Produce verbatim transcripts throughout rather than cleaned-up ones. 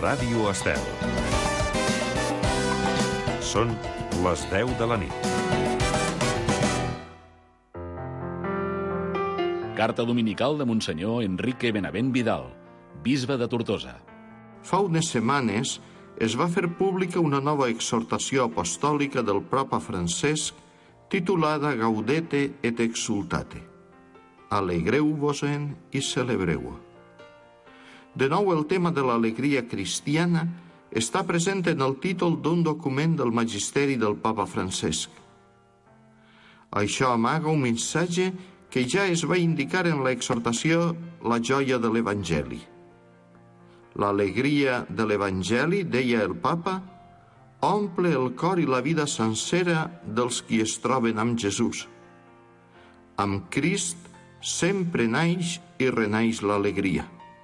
Ràdio Estel. Són les deu de la nit. Carta dominical de Monsenyor Enrique Benavent Vidal, bisbe de Tortosa. Fa unes setmanes es va fer pública una nova exhortació apostòlica del Papa Francesc titulada Gaudete et exultate. Alegreu-vos-en i celebreu-ho. De nou, el tema de l'alegria cristiana està present en el títol d'un document del magisteri del Papa Francesc. Això amaga un missatge que ja es va indicar en l'exhortació La joia de l'Evangeli. L'alegria de l'Evangeli, deia el Papa, omple el cor i la vida sencera dels qui es troben amb Jesús. Amb Crist sempre naix i renaix l'alegria.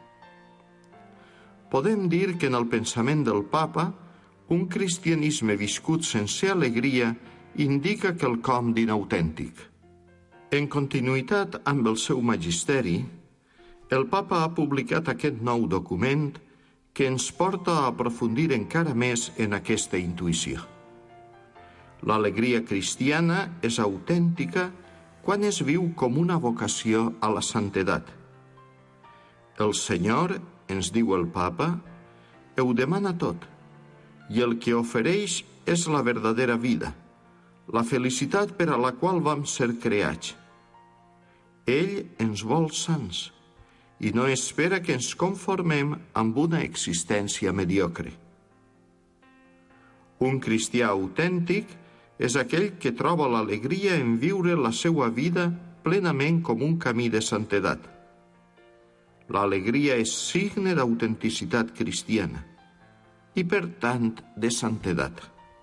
Podem dir que en el pensament del Papa, un cristianisme viscut sense alegria indica quelcom d'inautèntic. En continuïtat amb el seu magisteri, el Papa ha publicat aquest nou document que ens porta a aprofundir encara més en aquesta intuïció. L'alegria cristiana és autèntica quan es viu com una vocació a la santedat. El Senyor, ens diu el Papa, ho demana tot, i el que ofereix és la verdadera vida, la felicitat per a la qual vam ser creats. Ell ens vol sants i no espera que ens conformem amb una existència mediocre. Un cristià autèntic és aquell que troba l'alegria en viure la seva vida plenament com un camí de santedat. L'alegria és signe d'autenticitat cristiana i, per tant, de santedat.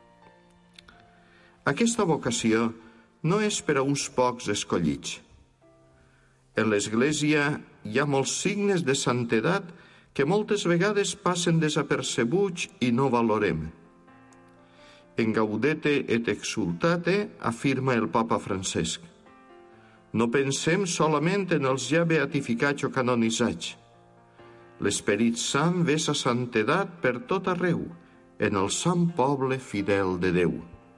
Aquesta vocació no és per a uns pocs escollits. En l'Església hi ha molts signes de santedat que moltes vegades passen desapercebuts i no valorem. En Gaudete et exultate afirma el Papa Francesc: no pensem solament en els ja beatificats o canonitzats. L'Esperit Sant vessa santedat per tot arreu, en el sant poble fidel de Déu.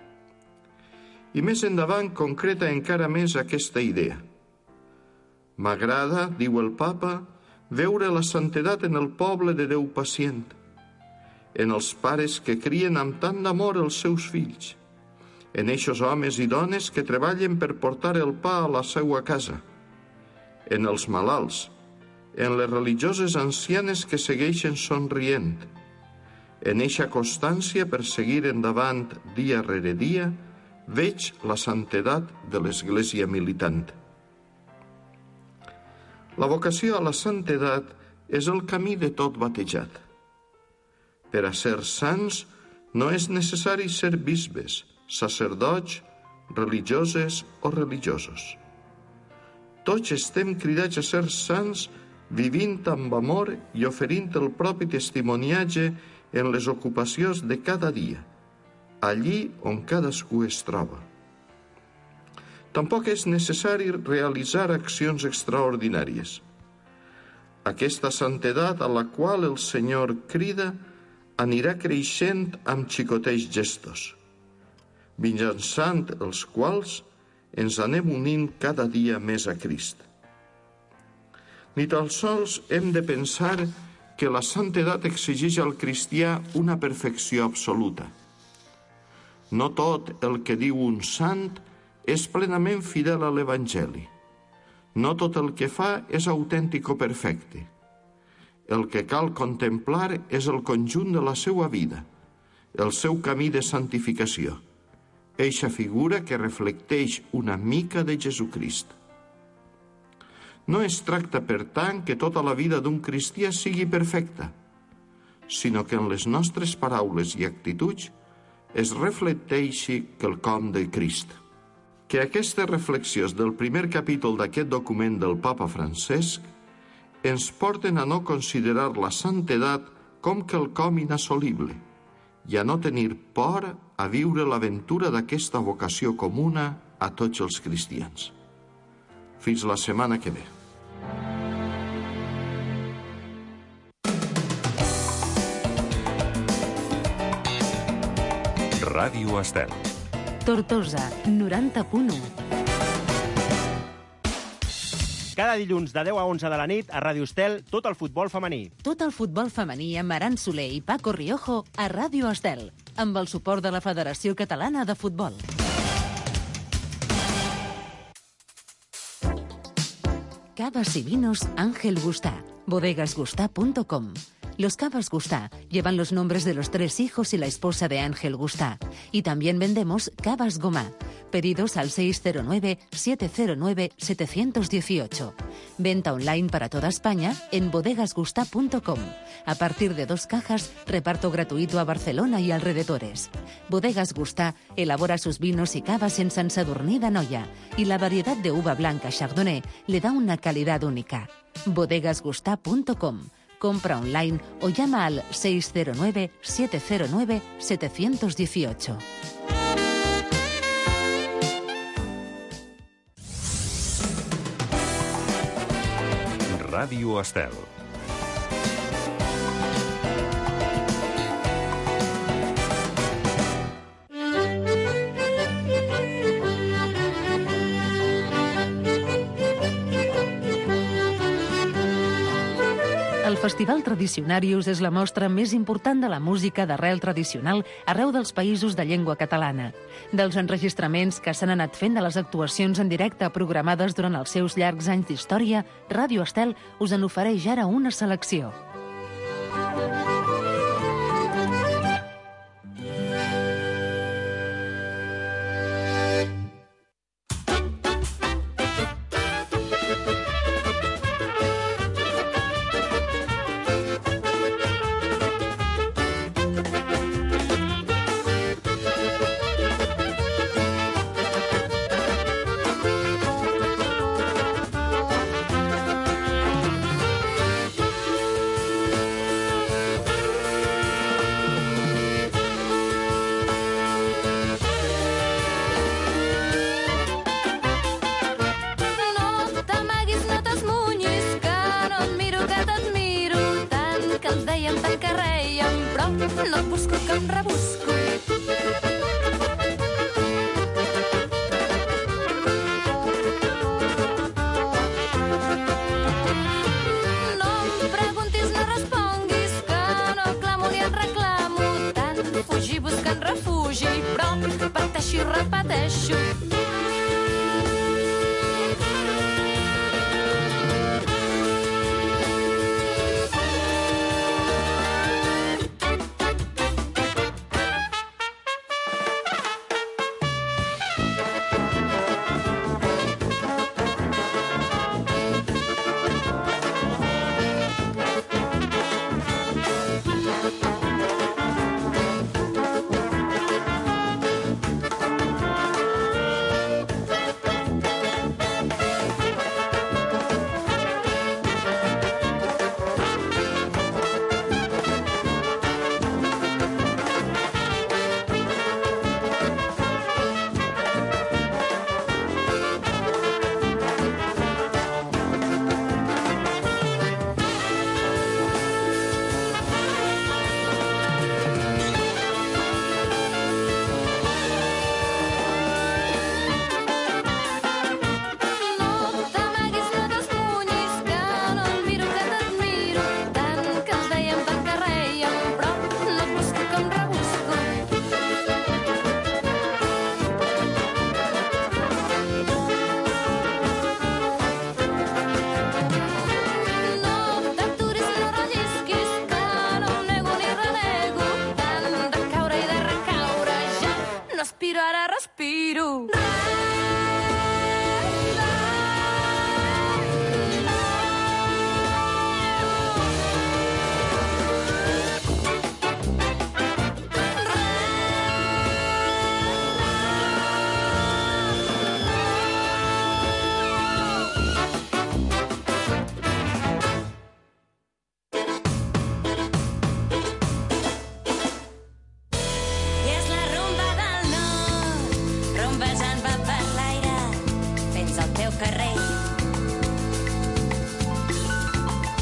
I més endavant concreta encara més aquesta idea. M'agrada, diu el Papa, veure la santedat en el poble de Déu pacient, en els pares que crien amb tant d'amor els seus fills, en eixos homes i dones que treballen per portar el pa a la seua casa, en els malalts, en les religioses ancianes que segueixen somrient, en eixa constància per seguir endavant dia rere dia, veig la santedat de l'Església militant. La vocació a la santedat és el camí de tot batejat. Per a ser sants no és necessari ser bisbes, sacerdots, religioses o religiosos. Tots estem cridats a ser sants vivint amb amor i oferint el propi testimoniatge en les ocupacions de cada dia, allí on cadascú es troba. Tampoc és necessari realitzar accions extraordinàries. Aquesta santedat a la qual el Senyor crida anirà creixent amb xicotets gestos, mitjançant els quals ens anem unint cada dia més a Crist. Ni tan sols hem de pensar que la santedat exigeix al cristià una perfecció absoluta. No tot el que diu un sant és plenament fidel a l'Evangeli. No tot el que fa és autèntic o perfecte. El que cal contemplar és el conjunt de la seva vida, el seu camí de santificació, eixa figura que reflecteix una mica de Jesucrist. No es tracta, per tant, que tota la vida d'un cristià sigui perfecta, sinó que en les nostres paraules i actituds es reflecteixi quelcom de Crist. Que aquestes reflexions del primer capítol d'aquest document del Papa Francesc ens porten a no considerar la santedat com quelcom inassolible i a no tenir por a viure l'aventura d'aquesta vocació comuna a tots els cristians. Fins la setmana que ve. Ràdio Estel. Tortosa, noranta punt u. Cada dilluns de deu a onze de la nit a Ràdio Estel, tot el futbol femení. Tot el futbol femení amb Aran Soler i Paco Riojo a Ràdio Estel, amb el suport de la Federació Catalana de Futbol. Cavas y vinos Ángel Gustá, bodegas gustá punto com. Los Cavas Gustá llevan los nombres de los tres hijos y la esposa de Ángel Gustá. Y también vendemos Cavas Gomá. Pedidos al seis cero nueve, siete cero nueve, siete uno ocho. Venta online para toda España en bodegas gustá punto com. A partir de dos cajas, reparto gratuito a Barcelona y alrededores. Bodegas Gustá elabora sus vinos y cavas en Sant Sadurní d'Anoia y la variedad de uva blanca Chardonnay le da una calidad única. bodegas gustá punto com. Compra online o llama al seis cero nueve, siete cero nueve, siete uno ocho. Ràdio Estel. El Festival Tradicionarius és la mostra més important de la música d'arrel tradicional arreu dels països de llengua catalana. Dels enregistraments que s'han anat fent de les actuacions en directe programades durant els seus llargs anys d'història, Ràdio Estel us en ofereix ara una selecció. No et busco que em rebusco. No em preguntis, no responguis, que no clamo ni et reclamo. Tant fugir buscant refugi, però parteixo i repeteixo.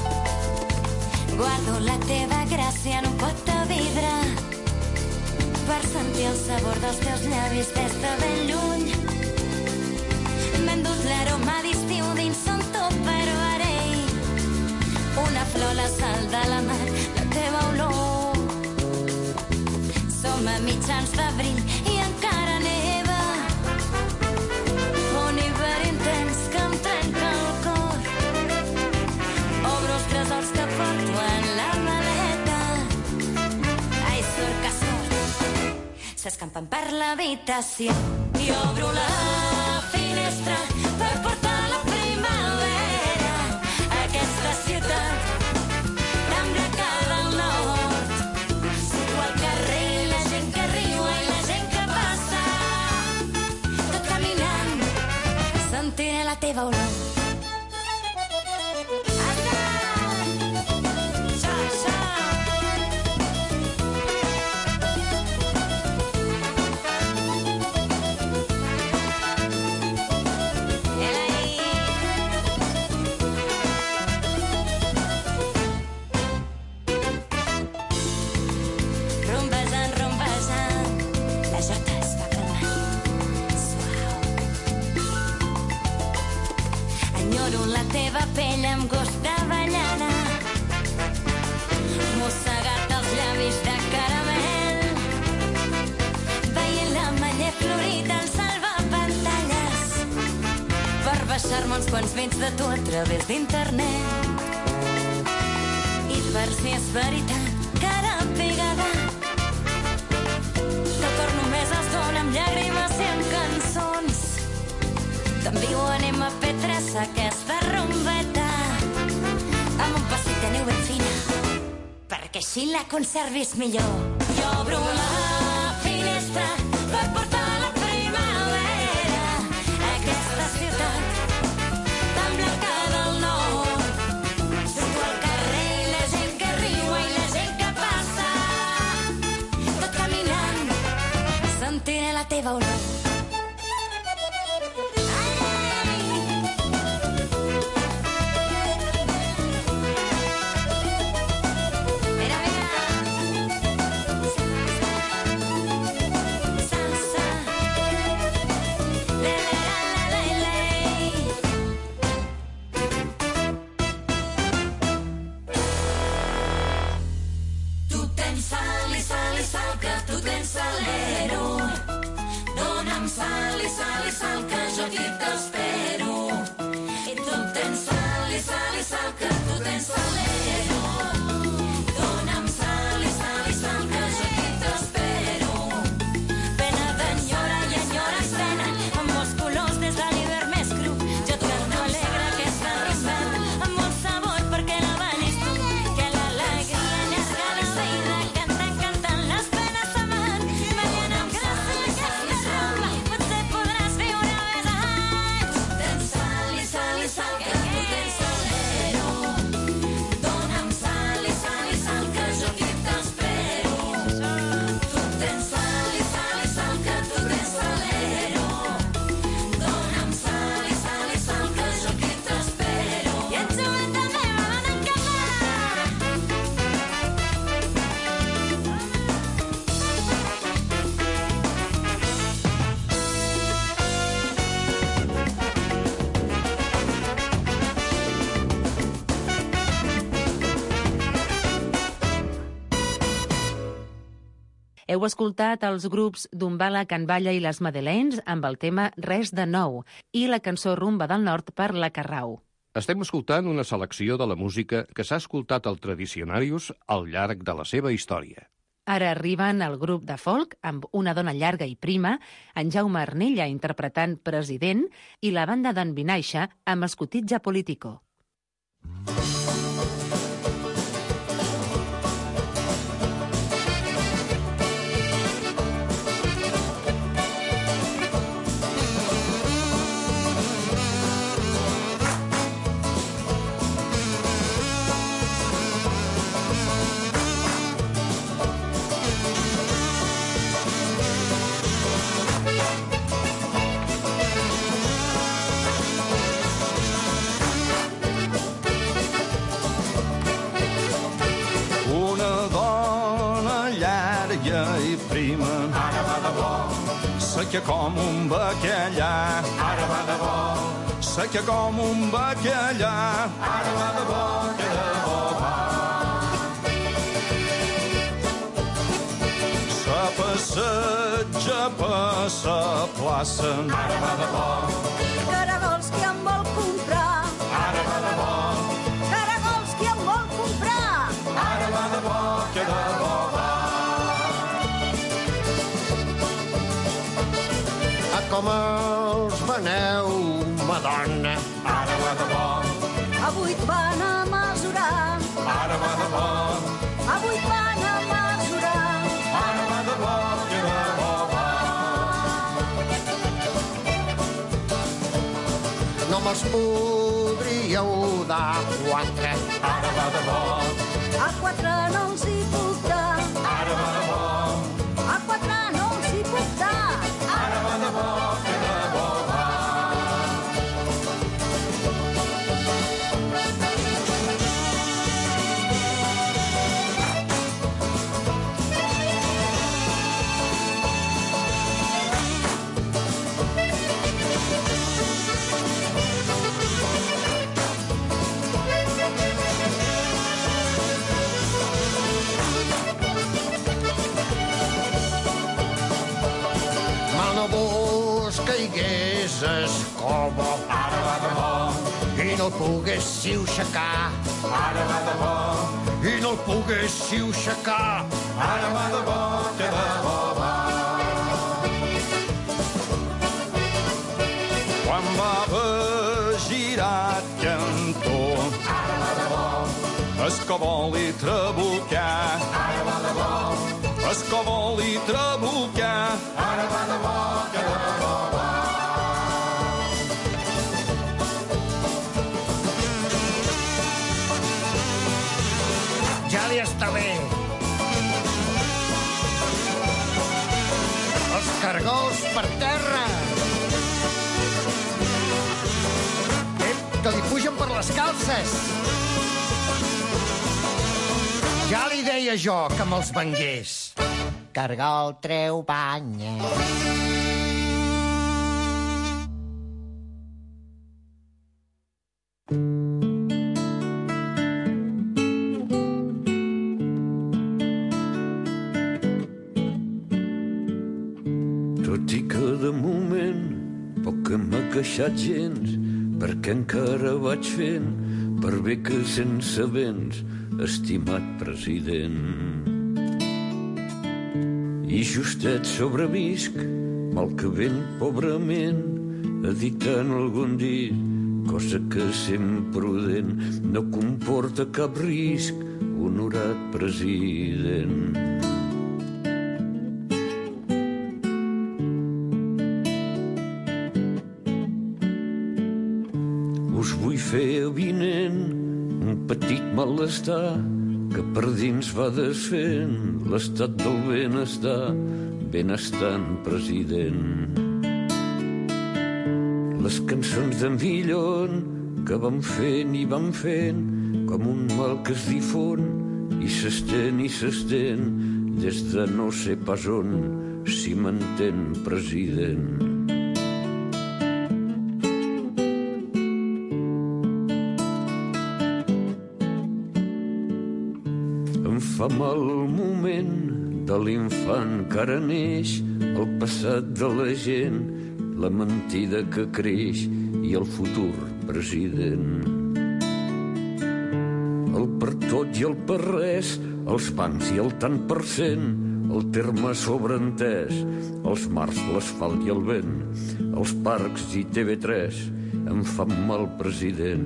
Guardo la teva gràcia en un pot de vidre, per sentir el sabor dels teus llavis des de ben lluny. M'he endut l'aroma d'estiu dins son tot, però ara ell, una flor a la sal de la mar, la teva olor. Som a mitjans d'abril i encara neva, un hivern intens que em trenca el cor. Obro els tresors que porto en la maleta. Ai, sort que sort, s'escampen per l'habitació. I obro la finestra per portar la primavera a aquesta ciutat tan blanca del nord. Surto al carrer i la gent que riu i la gent que passa, tot caminant sentiré la teva olor. La teva pell amb gust d'avellana, mossegat els llavis de caramel, veient l'ametller florit en salvapantalles, per baixar-me uns quants vents de tu a través d'internet. I per si és veritat, cara pegada, que el cor només es dona amb llàgrimes i amb cançons. T'envio en ema pe tres aquesta rombeta amb un passit de neu ben fina, perquè així la conservis millor. Jo obro la finestra per portar la primavera a aquesta ciutat tan blanca del nord. Surto al carrer i la gent que riu i la gent que passa, tot caminant sentiré la teva olor. Heu escoltat els grups Dumbala, Can Balla i les Madeleines amb el tema Res de nou i la cançó Rumba del Nord per la Carrau. Estem escoltant una selecció de la música que s'ha escoltat al Tradicionarius al llarg de la seva història. Ara arriben el grup de folk amb Una dona llarga i prima, en Jaume Arnella interpretant President i la banda d'en Vinaixa amb Escotitja Politico. Una dona llarga i prima seca com un bacallà. Ara va de bo. Seca com un bacallà. Ara va de bo, que de bo va. Se passeja per sa plaça. Ara va de bo. Caragols, qui en vol comprar? Ara va de bo. Caragols, qui en vol comprar? Ara va de bo, que de bo va. A com els veneu, Madonna? Ara va de bo. A vuit van a mesurar. Ara va de bo. A vuit van a mesurar. Ara va de bo, que de bo va. No me'ls podríeu dar quatre. Ara va de bo. A quatre no els hi puc dar. Ara va de bo. A quatre no els hi puc dar. Ara va de bo, que de bo va. Mal no vos caigués escobo. Ara va de bo. I no el poguéssiu aixecar. Ara va de bo. I no el poguéssiu aixecar. Ara va de bo, que de bo va. Quan va haver girat cantó. Ara va de bo. Escobol i trabucar. Ara va de bo. Escobol i trabucar. Ara va de bo, que de bo va. Ja li està bé. Els cargols per terra. Ep, que li pugen per les calces. Ja li deia jo que me'ls vengués. Cargol treu banya. Tot i que de moment poc que m'ha queixat gens, perquè encara vaig fent per bé que sense vents, estimat president. I justet sobrevisc, mal que ben pobrement, editant algun dit, cosa que sent prudent, no comporta cap risc, honorat president. Us vull fer avinent un petit malestar que per dins va desfent l'estat del benestar, benestant president. Les cançons d'en Villon que vam fent i vam fent com un mal que es difon i s'estén i s'estén des de no sé pas on, si m'entén, president. Fa mal el moment de l'infant que ara neix, el passat de la gent, la mentida que creix i el futur president. El per tot i el per res, els bancs i el tant per cent, el terme sobreentès, els mars, l'asfalt i el vent, els parcs i T V tres, em fan mal president.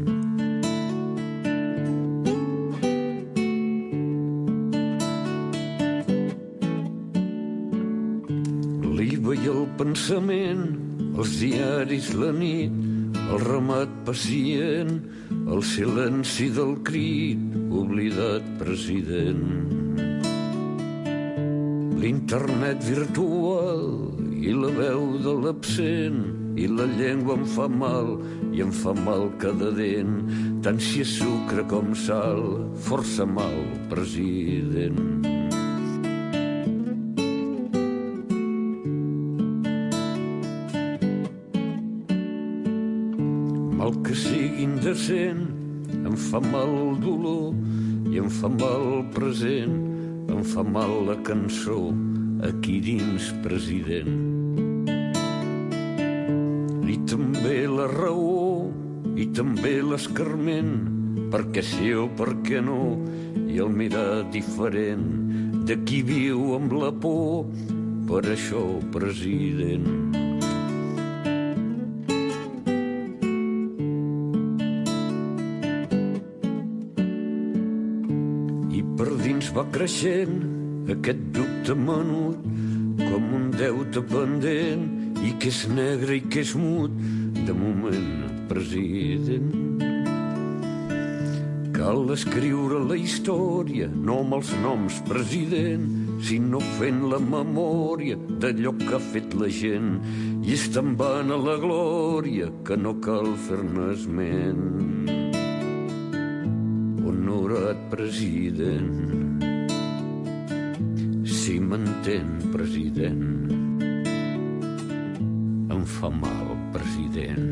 I el pensament, els diaris la nit, el ramat pacient, el silenci del crit, oblidat president. L'internet virtual i la veu de l'absent, i la llengua em fa mal, i em fa mal cada dent, tant si és sucre com sal, força mal, president. innocent, em fa mal el dolor i em fa mal el present, em fa mal la cançó aquí dins, president. I també la raó, i també l'escarment, perquè sí o perquè no, i el mirar diferent de qui viu amb la por, per això, president. Va creixent aquest dubte menut com un deute pendent i que és negre i que és mut de moment, president. Cal escriure la història, no amb els noms, president, sinó fent la memòria d'allò que ha fet la gent i és tan vana la glòria que no cal fer-ne esment. Honorat president, si m'entén, president, em fa mal, president.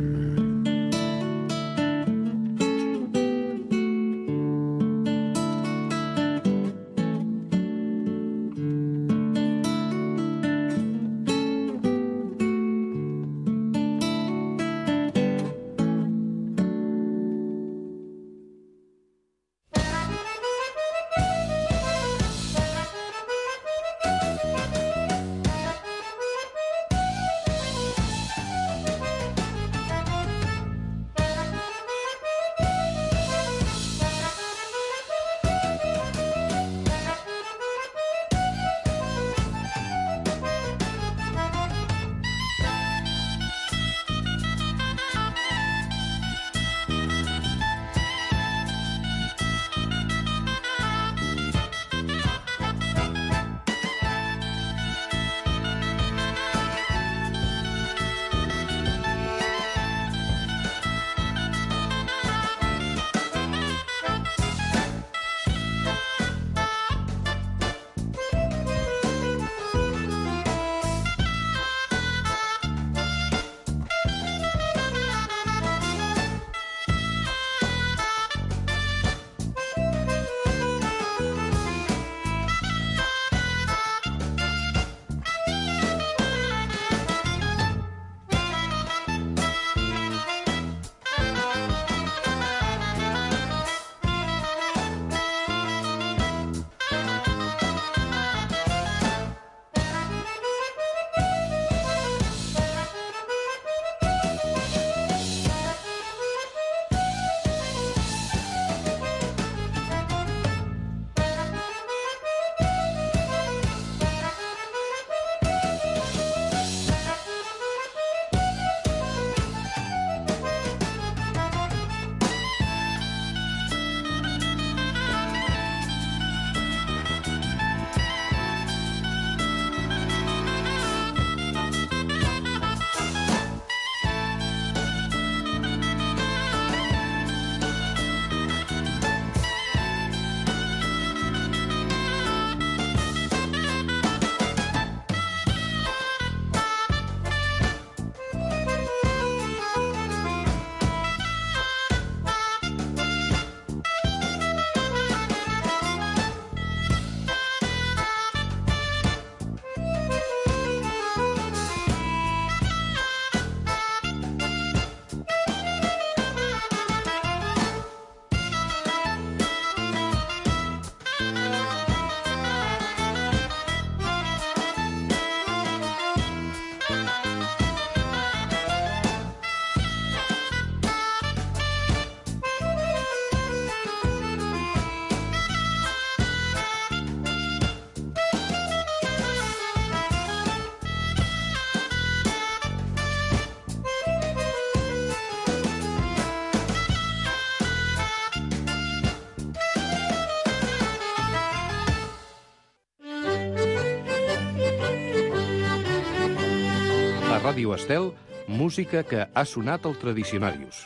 Ràdio Estel, música que ha sonat al Tradicionarius.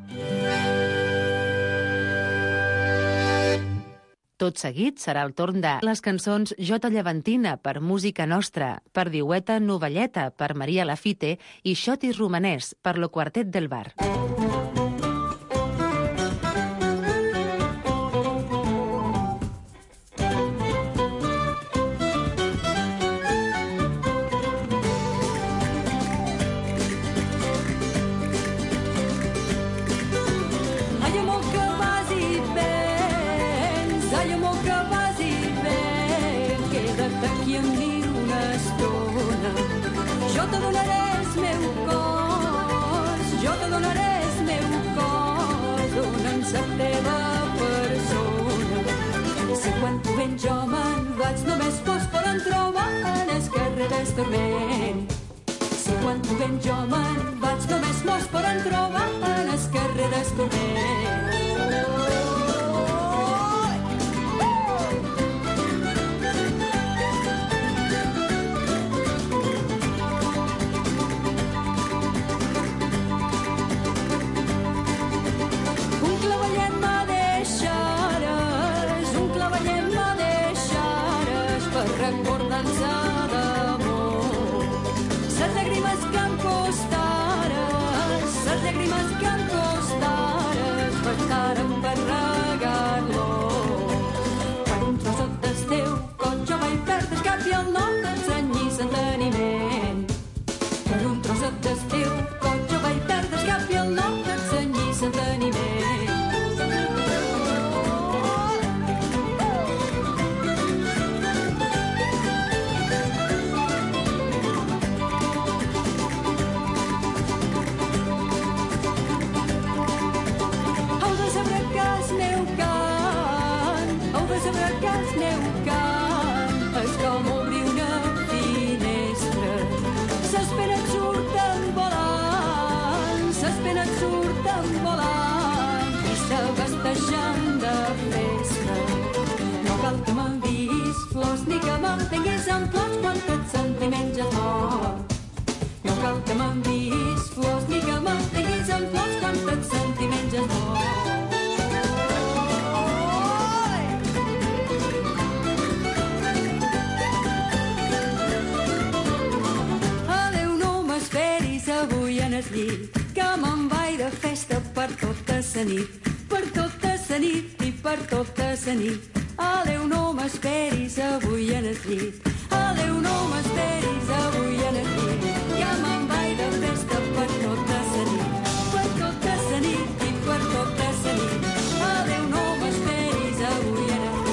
Tot seguit serà el torn de les cançons Jota Llevantina per Música Nostra, per Diueta Novelleta per Maria Lafite i Xotis Romanès per Lo Quartet del Bar. neu cant, és com obrir una finestra. Ses penes surten volant, ses penes surten volant, i se vesteixen de festa. No cal que m'enviïs flors ni que m'entenguis amb flors quan tot sentiments és mort. No cal que m'enviïs flors ni que m'entenguis amb flors quan tot sentiments és mort. Avui en el llit, que me'n vaig de festa per tota sa nit, per tota sa nit i per tota sa nit. Adéu, no m'esperis avui en el llit, adéu, no m'esperis avui en el llit, que me'n vaig de festa per tota sa nit, per tota sa nit i per tota sa nit. Adéu, no m'esperis avui en el llit.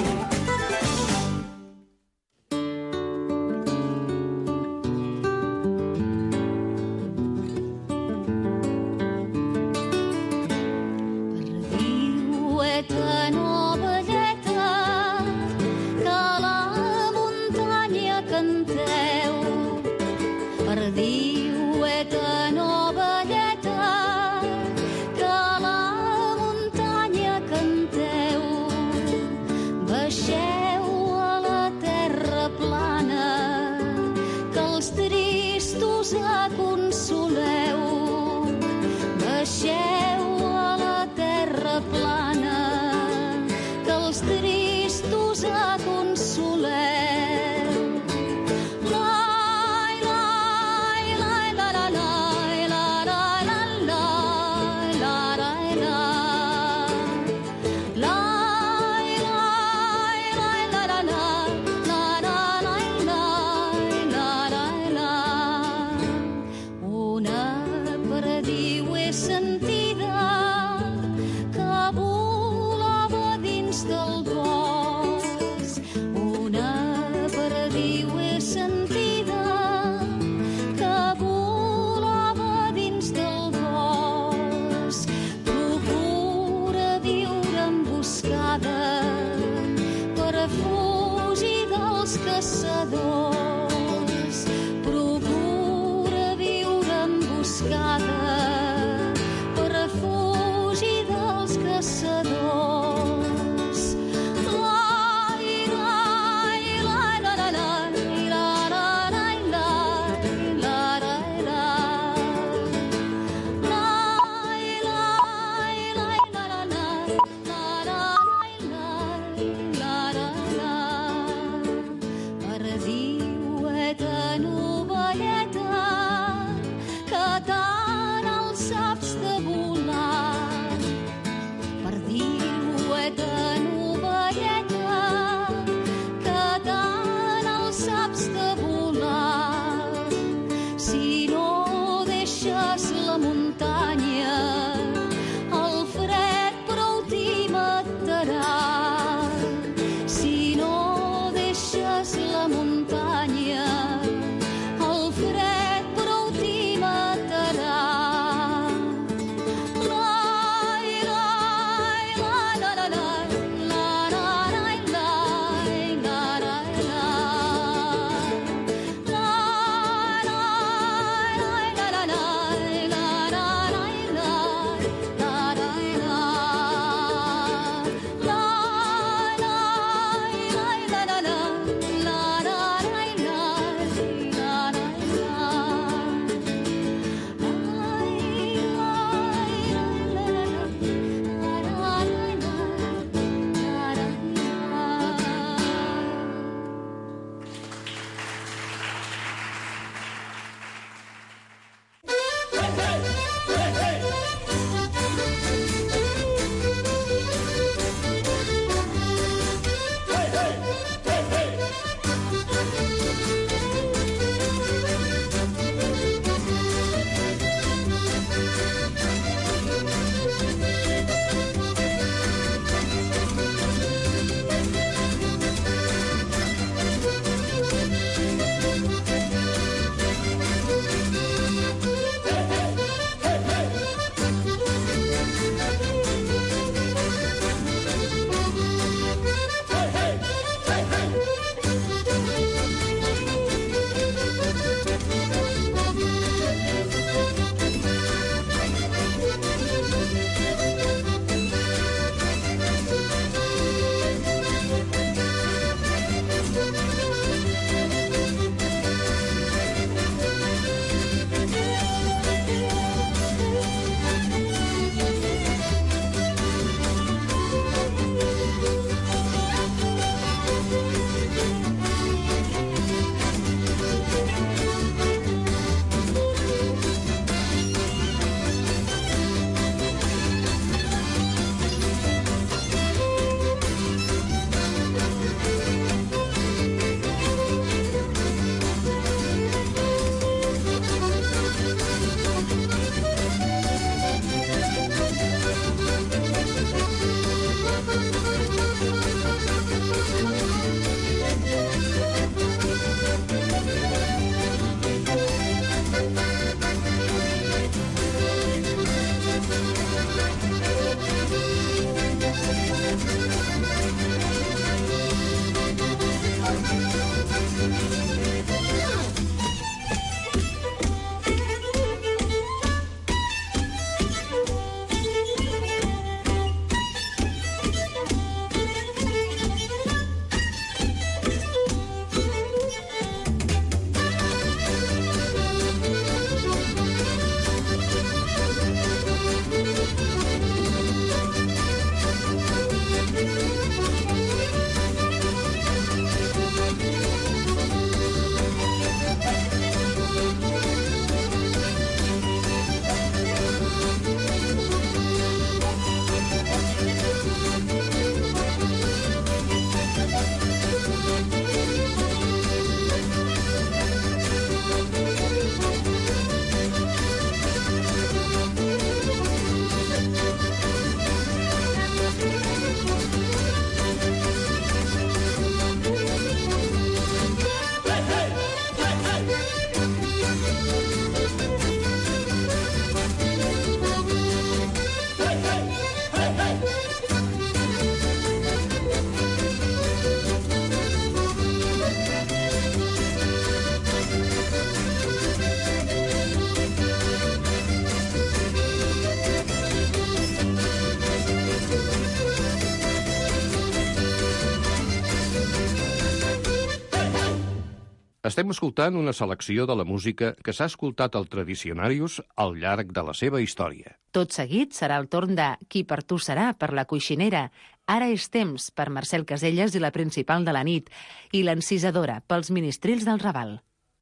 Estem escoltant una selecció de la música que s'ha escoltat al Tradicionarius al llarg de la seva història. Tot seguit serà el torn de Qui per tu serà, per la Coixinera. Ara és temps, per Marcel Caselles i la Principal de la nit. I l'Encisadora, pels Ministrils del Raval.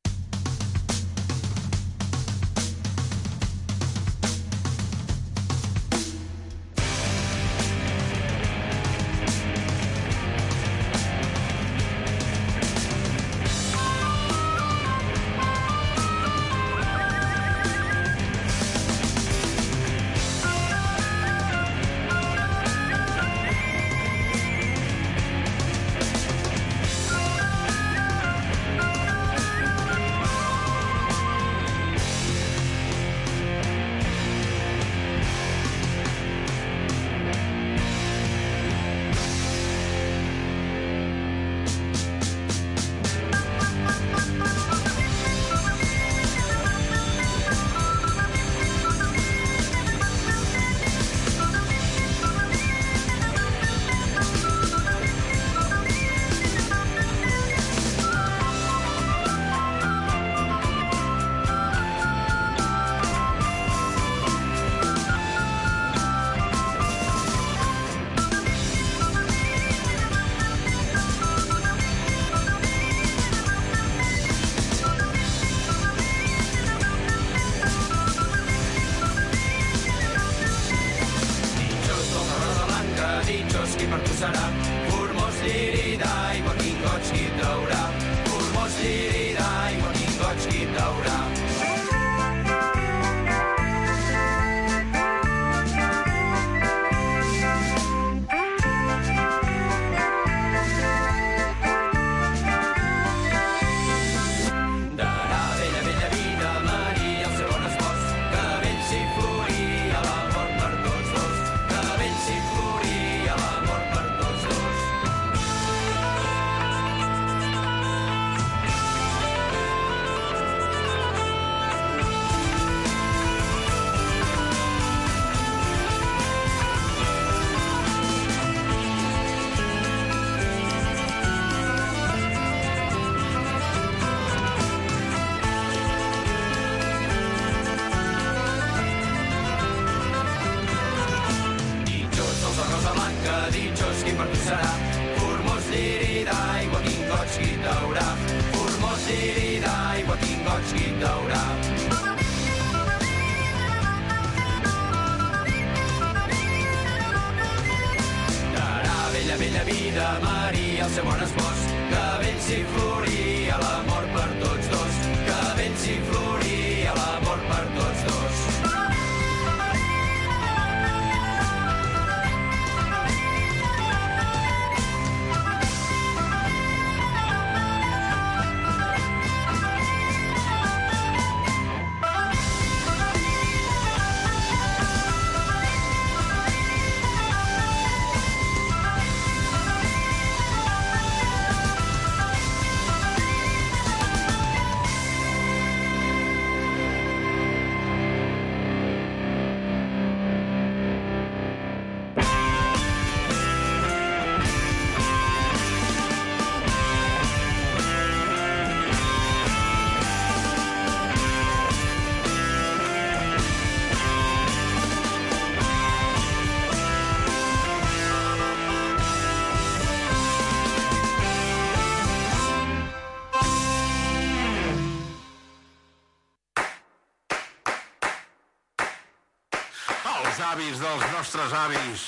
Els avis dels nostres avis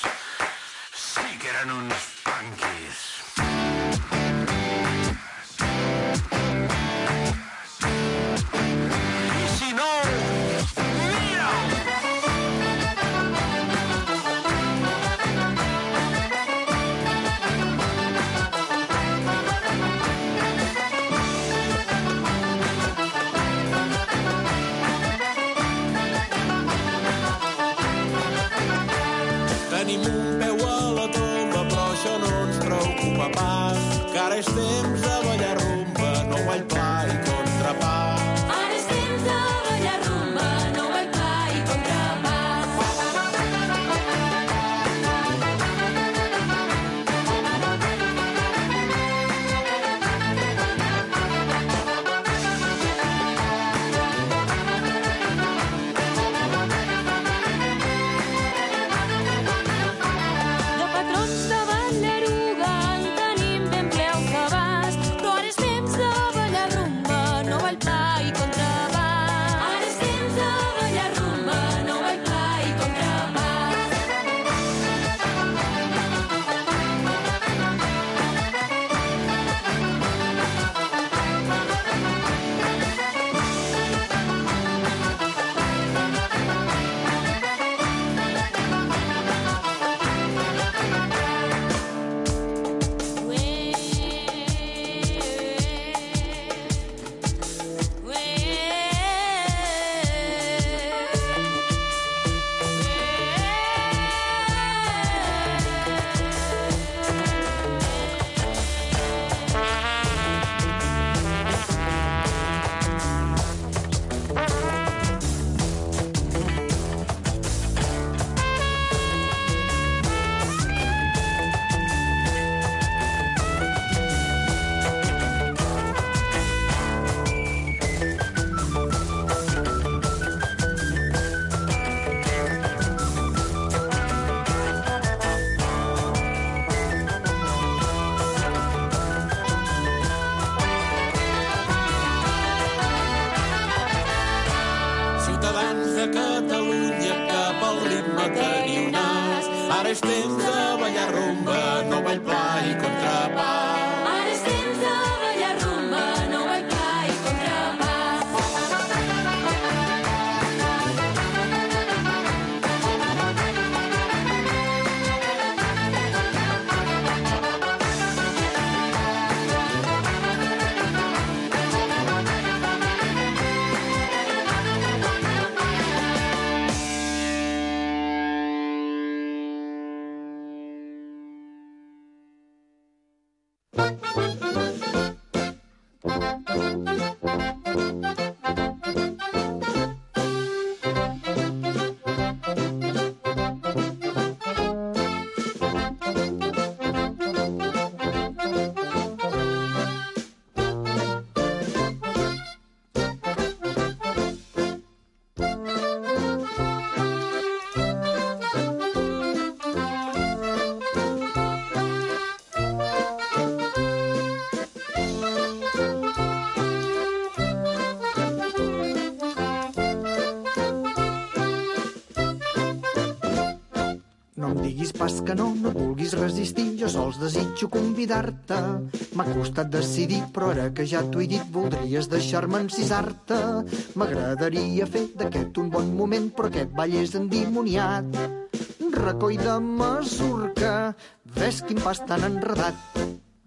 sí que eren uns punkies. I si no, mira'l! Tenim un peu a la tomba, però això no ens preocupa pas, que ara és temps de ballar rumba, no ball pla i contrapà. Ara és temps de ballar rumba, no ball pla i contrapàs. Pas que no, no et vulguis resistir, jo sols desitjo convidar-te. M'ha costat decidir, però ara que ja t'ho he dit, voldries deixar-me encisar-te. M'agradaria fer d'aquest un bon moment, però aquest ball és endimoniat. Recoll de Masurca, ves quin pas tan enredat.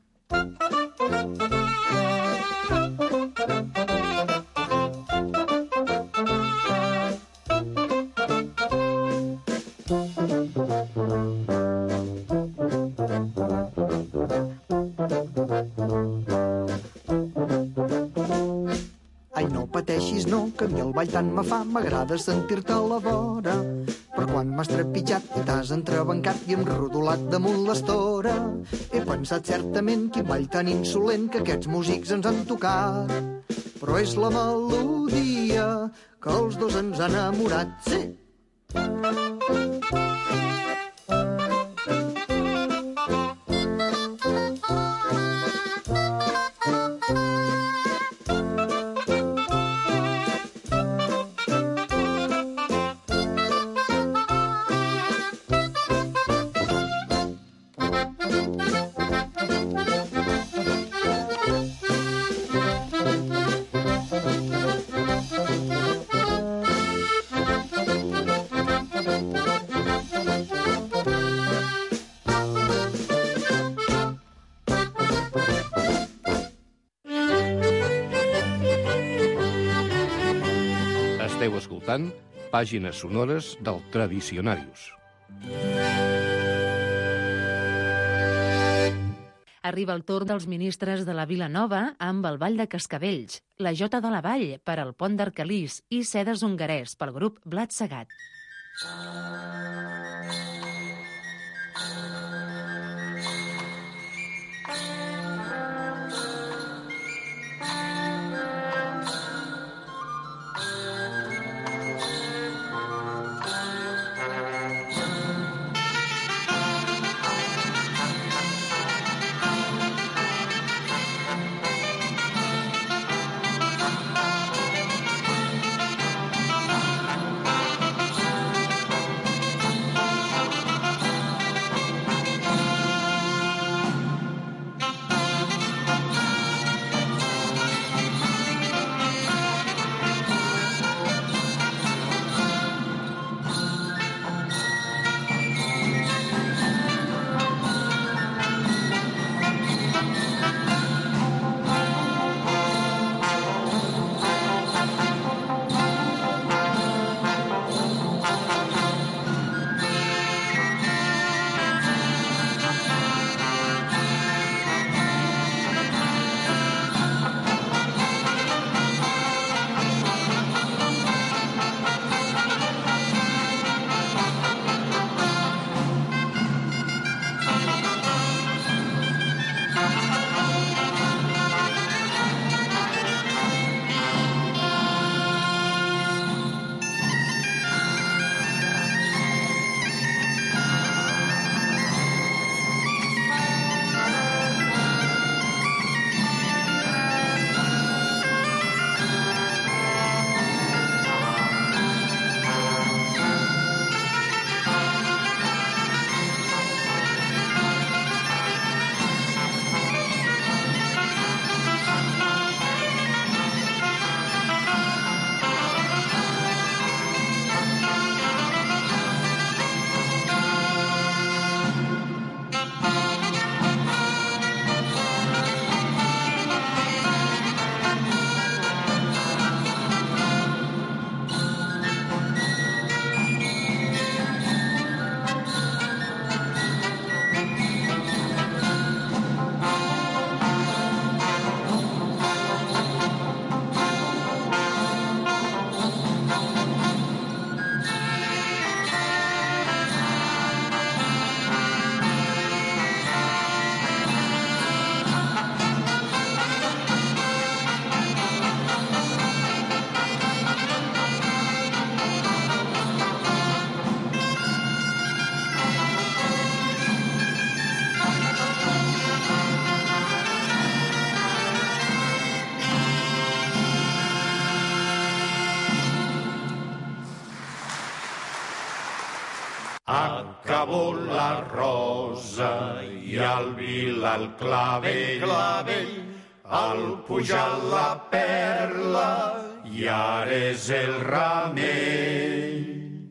Ball tant me fa, m'agrada sentir-te a la vora. Però quan m'has trepitjat i t'has entrebancat i hem rodolat damunt l'estora, he pensat certament quin ball tan insolent que aquests músics ens han tocat. Però és la melodia que els dos ens ha enamorat, sí. Esteu escoltant Pàgines sonores del Tradicionarius. Arriba el torn dels ministres de la Vila Nova amb el Ball de Cascavells, la Jota de la Vall per al Pont d'Arcalís i Sedes hongarès pel grup Blat Segat. acabó la rosa i al vila el clavell, clavell, al pujar la perla i ara és el ramell.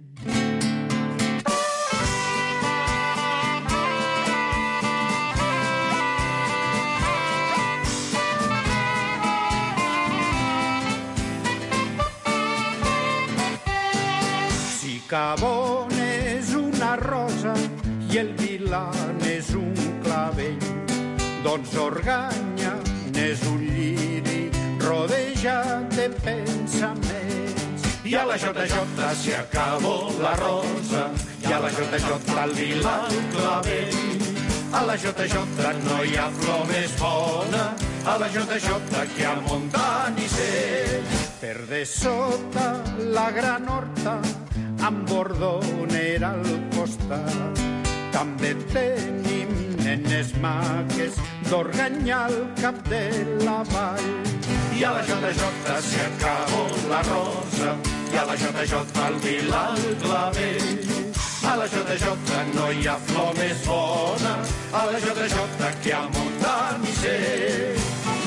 Si Cabón és una rosa i el Vilan és un clavell, doncs Organya n'és un lliri rodejat de pensaments. I a la Jota Jota s'hi acabó la rosa, i a la Jota Jota el Vila el clavell. A la Jota Jota no hi ha flor més bona, a la Jota Jota que a Montanisser. Per de sota la gran horta, amb bordonera al costat, també tenim nenes maques d'Organya al cap de la vall. I a la Jota Jota s'hi acabó la rosa, i a la Jota Jota el Vila el clavell. A la Jota Jota no hi ha flor més bona, a la Jota Jota que a Montanisser.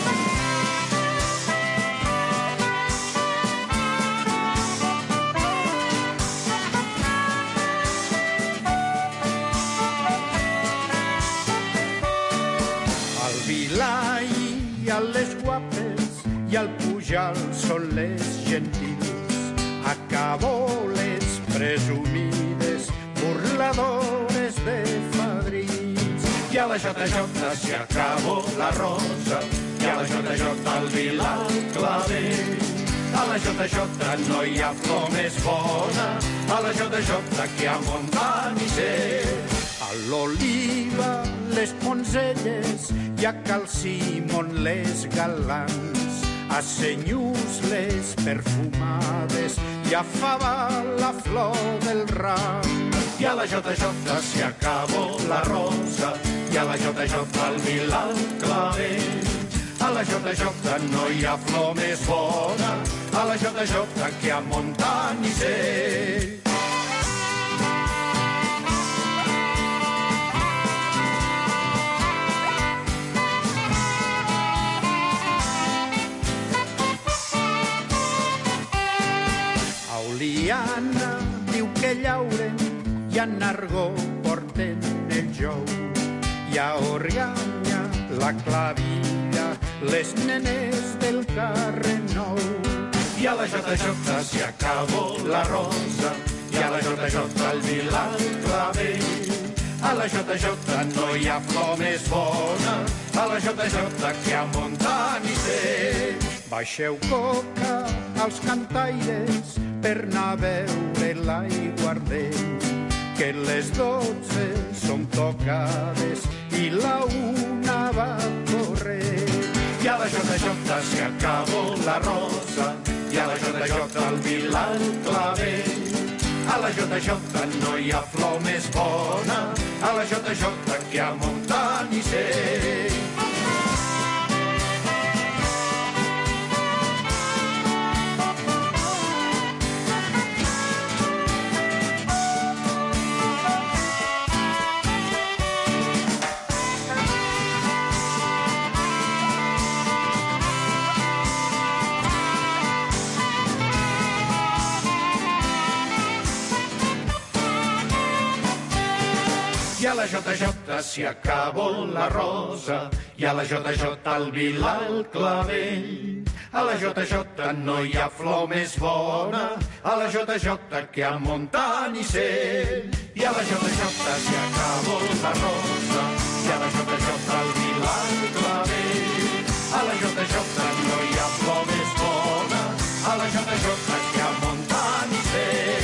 I a les guapes i al Pujal són les gentils, a Cabó les presumides, burladores de fadrins. I a la Jota Jota s'hi acabó la rosa, i a la Jota Jota el Vila el clavell. A la Jota Jota no hi ha flor més bona, a la Jota Jota que a Montanisser. A l'Oliva les Poncelles i a Cal Simon les galants, a Senyús les perfumades i a Fava la flor del ram. I a la Jota Jota s'hi acabó la rosa, i a la Jota Jota el Vila el clavell. A la Jota Jota no hi ha flor més bona, a la Jota Jota que a Montanisser. Liana diu que llauren i a Nargó porten el jou, i a Organya la clavilla les nenes del carrer nou. I a la Jota Jota s'hi acabó la rosa, i a la Jota Jota el Vila el clavell. A la Jota Jota no hi ha flor més bona, a la Jota Jota que a Montanisser. Baixeu coca als cantaires per anar a veure l'aiguardent, que les dotze són tocades i la una va correr. I a la Jota Jota s'hi acabó la rosa, i a la Jota Jota el Vila el clavell. A la Jota Jota no hi ha flor més bona, a la Jota Jota que a Montanisser. I a la Jota Jota s'hi acabó la rosa, i a la Jota Jota el Vila el clavell. A la Jota Jota no hi ha flor més bona, a la Jota Jota que a Montanisser. I a la Jota Jota s'hi acabó la rosa, i a la Jota Jota el Vila el clavell. A la Jota Jota no hi ha flor més bona, a la Jota Jota que a Montanisser.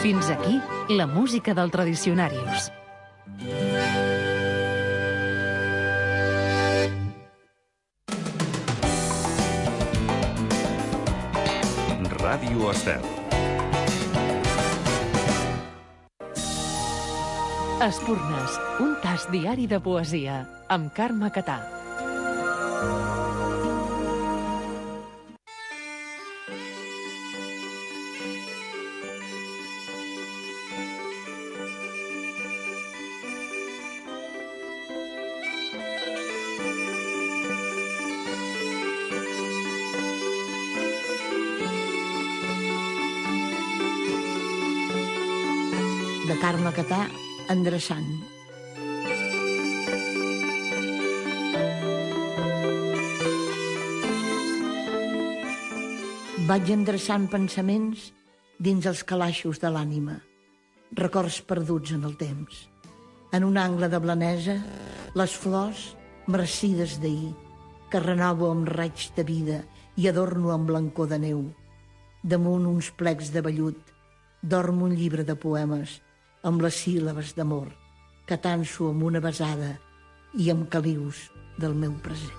Fins aquí la música del Tradicionarius. Ràdio Estel. Espurnes, un tast diari de poesia, amb Carme Catà. De Carme Catà, endreçant. Vaig endreçant pensaments dins els calaixos de l'ànima, records perduts en el temps. En un angle de blanesa, les flors marcides d'ahir, que renovo amb raigs de vida i adorno amb blancor de neu. Damunt uns plecs de vellut, dorm un llibre de poemes amb les síl·labes d'amor, que tanso amb una besada i amb calius del meu present.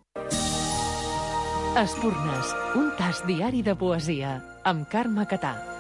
Espurnes, un tast diari de poesia, amb Carme Catà.